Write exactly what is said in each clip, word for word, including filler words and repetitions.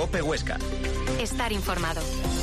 COPE Huesca. Estar informado.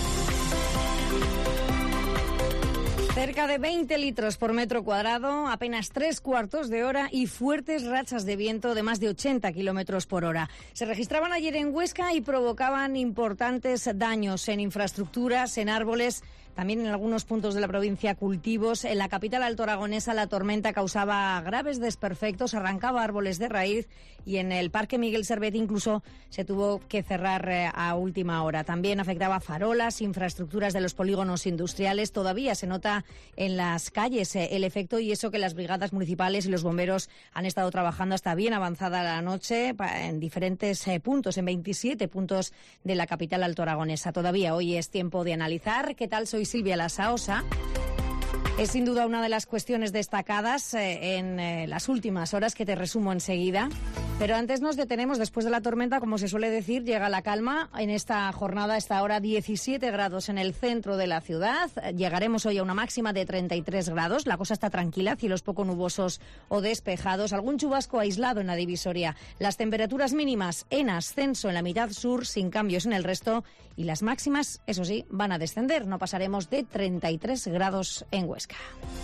Cerca de veinte litros por metro cuadrado, apenas tres cuartos de hora y fuertes rachas de viento de más de ochenta kilómetros por hora. Se registraban ayer en Huesca y provocaban importantes daños en infraestructuras, en árboles, también en algunos puntos de la provincia cultivos. En la capital altoaragonesa la tormenta causaba graves desperfectos, arrancaba árboles de raíz y en el Parque Miguel Servet incluso se tuvo que cerrar eh, a última hora. También afectaba farolas, infraestructuras de los polígonos industriales. Todavía se nota en las calles eh, el efecto, y eso que las brigadas municipales y los bomberos han estado trabajando hasta bien avanzada la noche en diferentes eh, puntos, en veintisiete puntos de la capital altoaragonesa. Todavía hoy es tiempo de analizar. ¿Qué tal? Soy Silvia Lasaosa. Es sin duda una de las cuestiones destacadas eh, en eh, las últimas horas, que te resumo enseguida. Pero antes nos detenemos. Después de la tormenta, como se suele decir, llega la calma. En esta jornada, a esta hora, diecisiete grados en el centro de la ciudad. Llegaremos hoy a una máxima de treinta y tres grados. La cosa está tranquila, cielos poco nubosos o despejados. Algún chubasco aislado en la divisoria. Las temperaturas mínimas en ascenso en la mitad sur, sin cambios en el resto. Y las máximas, eso sí, van a descender. No pasaremos de treinta y tres grados en Huesca.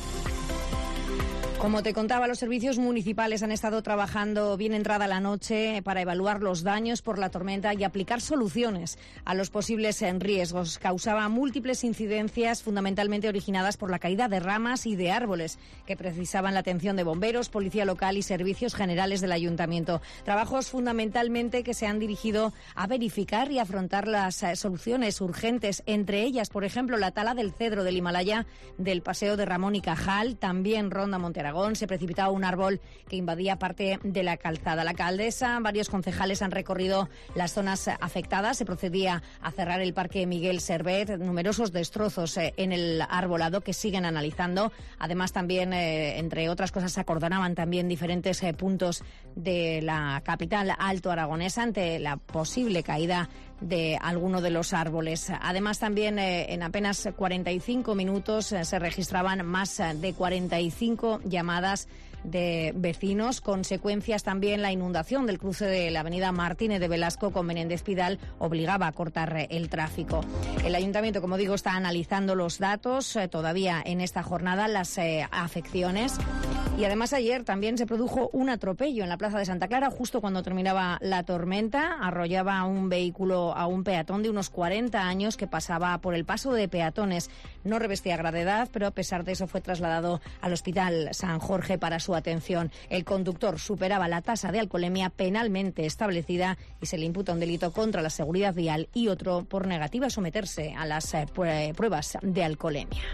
Como te contaba, los servicios municipales han estado trabajando bien entrada la noche para evaluar los daños por la tormenta y aplicar soluciones a los posibles riesgos. Causaba múltiples incidencias, fundamentalmente originadas por la caída de ramas y de árboles, que precisaban la atención de bomberos, policía local y servicios generales del ayuntamiento. Trabajos fundamentalmente que se han dirigido a verificar y afrontar las eh, soluciones urgentes, entre ellas, por ejemplo, la tala del cedro del Himalaya del Paseo de Ramón y Cajal, también Ronda Monte Aragón. Se precipitaba un árbol que invadía parte de la calzada. La alcaldesa, varios concejales han recorrido las zonas afectadas. Se procedía a cerrar el Parque Miguel Servet. Numerosos destrozos eh, en el arbolado que siguen analizando. Además, también, eh, entre otras cosas, se acordonaban también diferentes eh, puntos de la capital altoaragonesa ante la posible caída de alguno de los árboles. Además, también eh, en apenas cuarenta y cinco minutos eh, se registraban más de cuarenta y cinco llamadas de vecinos. Consecuencias también la inundación del cruce de la avenida Martínez de Velasco con Menéndez Pidal obligaba a cortar el tráfico. El ayuntamiento, como digo, está analizando los datos eh, todavía en esta jornada, las eh, afecciones. Y además ayer también se produjo un atropello en la plaza de Santa Clara justo cuando terminaba la tormenta. Arrollaba un vehículo a un peatón de unos cuarenta años que pasaba por el paso de peatones. No revestía gravedad, pero a pesar de eso fue trasladado al Hospital San Jorge para su atención. El conductor superaba la tasa de alcoholemia penalmente establecida y se le imputa un delito contra la seguridad vial y otro por negativa a someterse a las eh, pruebas de alcoholemia.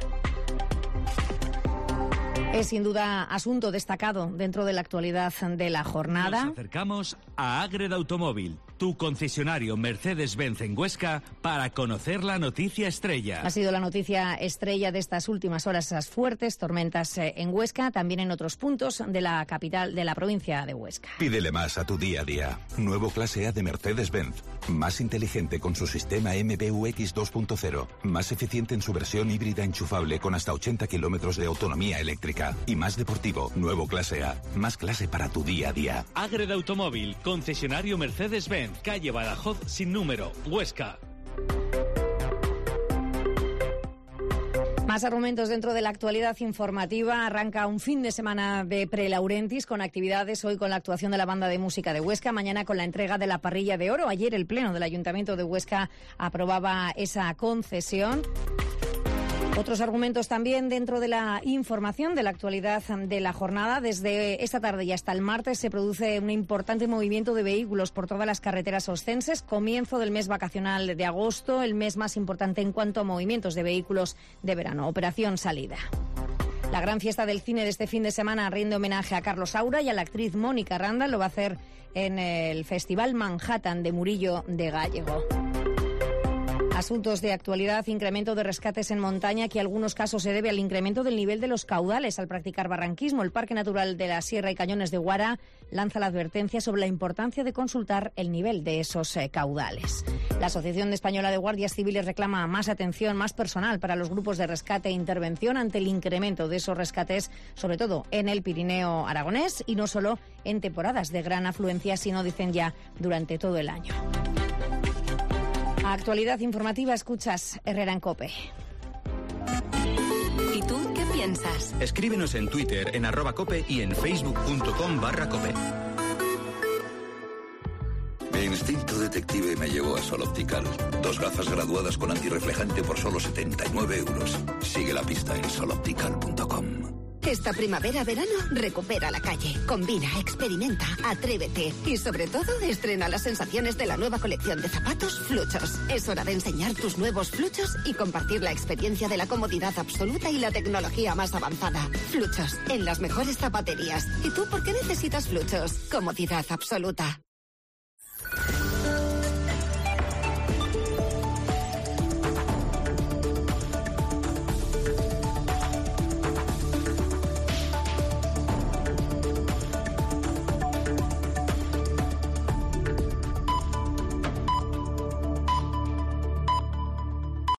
Es sin duda asunto destacado dentro de la actualidad de la jornada. Nos acercamos a Ágreda Automóvil, tu concesionario Mercedes-Benz en Huesca, para conocer la noticia estrella. Ha sido la noticia estrella de estas últimas horas, esas fuertes tormentas en Huesca, también en otros puntos de la capital de la provincia de Huesca. Pídele más a tu día a día. Nuevo clase A de Mercedes-Benz. Más inteligente con su sistema M B U X dos punto cero. Más eficiente en su versión híbrida enchufable con hasta ochenta kilómetros de autonomía eléctrica. Y más deportivo, nuevo clase A. Más clase para tu día a día. Ágreda Automóvil, concesionario Mercedes-Benz, calle Badajoz sin número, Huesca. Más argumentos dentro de la actualidad informativa. Arranca un fin de semana de Prelaurentis con actividades, hoy con la actuación de la Banda de Música de Huesca, mañana con la entrega de la Parrilla de Oro. Ayer el Pleno del Ayuntamiento de Huesca aprobaba esa concesión. Otros argumentos también dentro de la información de la actualidad de la jornada. Desde esta tarde y hasta el martes se produce un importante movimiento de vehículos por todas las carreteras oscenses. Comienzo del mes vacacional de agosto, el mes más importante en cuanto a movimientos de vehículos de verano. Operación Salida. La gran fiesta del cine de este fin de semana rinde homenaje a Carlos Saura y a la actriz Mónica Randa. Lo va a hacer en el Festival Manhattan de Murillo de Gállego. Asuntos de actualidad, incremento de rescates en montaña, que en algunos casos se debe al incremento del nivel de los caudales al practicar barranquismo. El Parque Natural de la Sierra y Cañones de Guara lanza la advertencia sobre la importancia de consultar el nivel de esos eh, caudales. La Asociación Española de Guardias Civiles reclama más atención, más personal para los grupos de rescate e intervención ante el incremento de esos rescates, sobre todo en el Pirineo aragonés y no solo en temporadas de gran afluencia, sino, dicen ya, durante todo el año. Actualidad informativa, escuchas Herrera en COPE. ¿Y tú qué piensas? Escríbenos en Twitter, en arroba cope y en facebook.com barra cope. Mi instinto detective me llevó a Sol Optical. Dos gafas graduadas con antirreflejante por solo setenta y nueve euros. Sigue la pista en sol optical punto com. Esta primavera-verano, recupera la calle. Combina, experimenta, atrévete. Y sobre todo, estrena las sensaciones de la nueva colección de zapatos Fluchos. Es hora de enseñar tus nuevos Fluchos y compartir la experiencia de la comodidad absoluta y la tecnología más avanzada. Fluchos, en las mejores zapaterías. ¿Y tú por qué necesitas Fluchos? Comodidad absoluta.